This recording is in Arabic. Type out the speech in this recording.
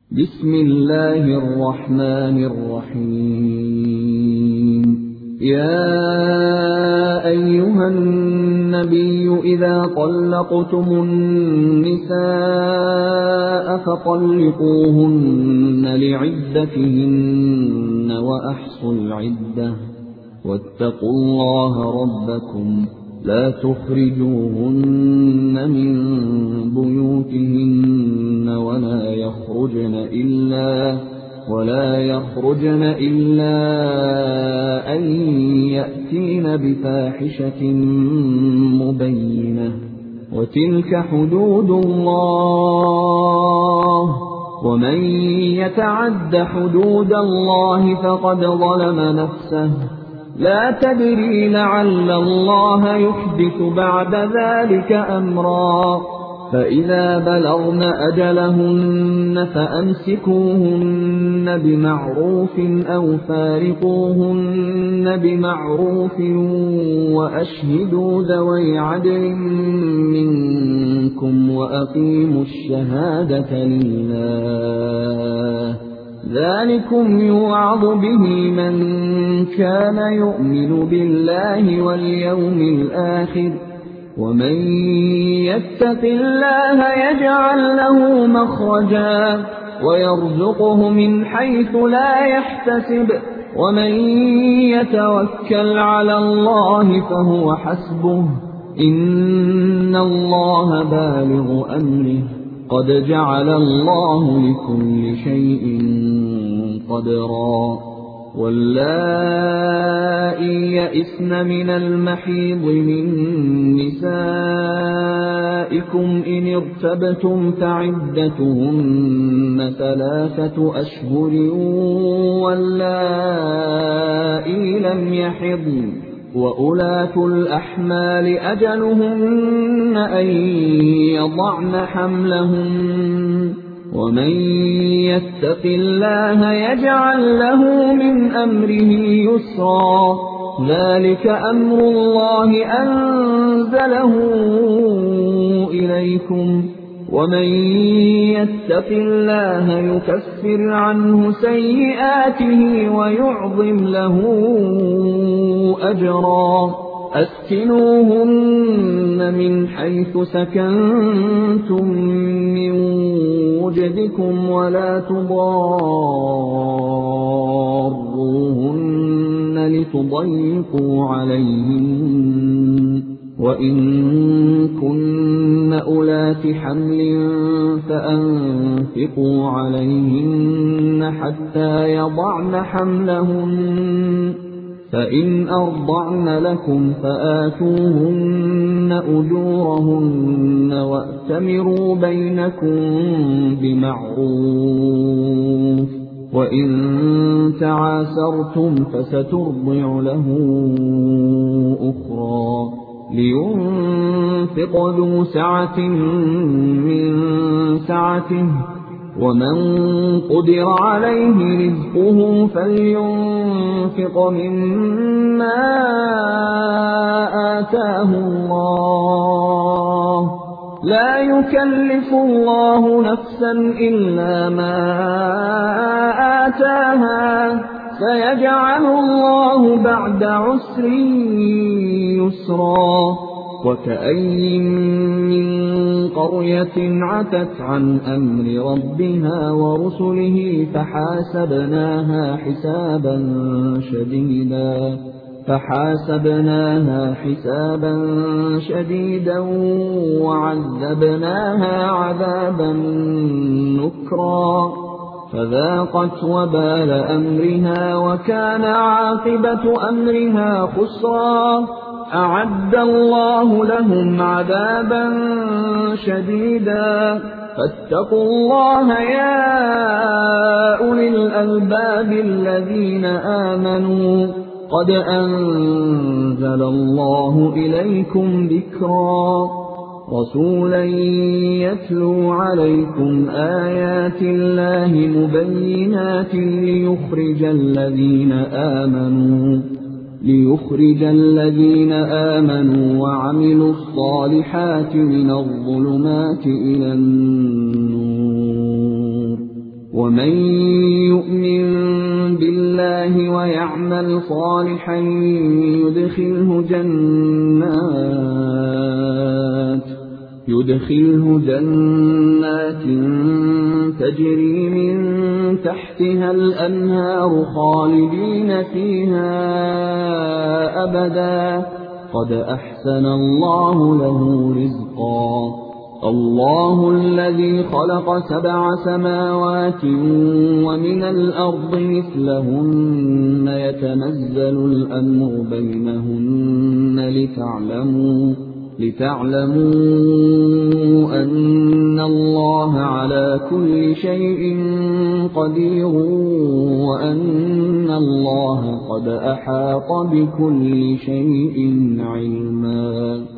بسم الله الرحمن الرحيم. يا أيها النبي إذا طلقتم النساء فطلقوهن لعدتهن وأحصوا العدة واتقوا الله ربكم لا تخرجوهن من بيوتهن ولا يخرجن إلا أن يأتين بفاحشة مبينة وتلك حدود الله ومن يتعد حدود الله فقد ظلم نفسه لا تدري لعل الله يحدث بعد ذلك أمرا. فإذا بلغن أجلهن فأمسكوهن بمعروف أو فارقوهن بمعروف وأشهدوا ذوي عدل منكم وأقيموا الشهادة لله ذلكم يوعظ به من كان يؤمن بالله واليوم الآخر ومن يتق الله يجعل له مخرجا ويرزقه من حيث لا يحتسب ومن يتوكل على الله فهو حسبه إن الله بالغ أمره قد جعل الله لكل شيء قدرا. واللائي يئسن من المحيض من نسائكم إن ارتبتم فعدتهن 3 أشهر واللائي لم يحضن وأولاة الأحمال أجلهن أن يضعن حملهن ومن يتق الله يجعل له من أمره يسرا ذلك أمر الله أنزله إليكم ومن يتق الله يكفر عنه سيئاته ويعظم له أجرا. أسكنوهن من حيث سكنتم من وجدكم ولا تضاروهن لتضيقوا عليهن وإن كن أولات حمل فأنفقوا عليهن حتى يضعن حملهن فإن أرضعن لكم فآتوهن أجورهن وأتمروا بينكم بمعروف وإن تعاسرتم فسترضع له أخرى لينفق ذو سعة من سعته ومن قدر عليه رزقه فلينفق مما آتاه الله لا يكلف الله نفسا إلا ما آتاها سيجعل الله بعد عسر يسرا. وكأين من قرية عتت عن أمر ربها ورسله فحاسبناها حسابا شديدا وعذبناها عذابا نكرا فذاقت وبال أمرها وكان عاقبة أمرها خسرا. أعد الله لهم عذابا شديدا فاتقوا الله يا أولي الألباب الذين آمنوا قد أنزل الله إليكم ذكرا رسولا يتلو عليكم آيات الله مبينات ليخرج الذين آمنوا وعملوا الصالحات من الظلمات إلى النور ومن يؤمن بالله ويعمل صالحا يدخله جنات تجري من تحتها الأنهار خالدين فيها أبدا قد أحسن الله له رزقا الله الذي خلق 7 سماوات ومن الأرض مثلهن يتنزل الأمر بينهن لتعلموا أن الله على كل شيء قدير وأن الله قد أحاط بكل شيء علما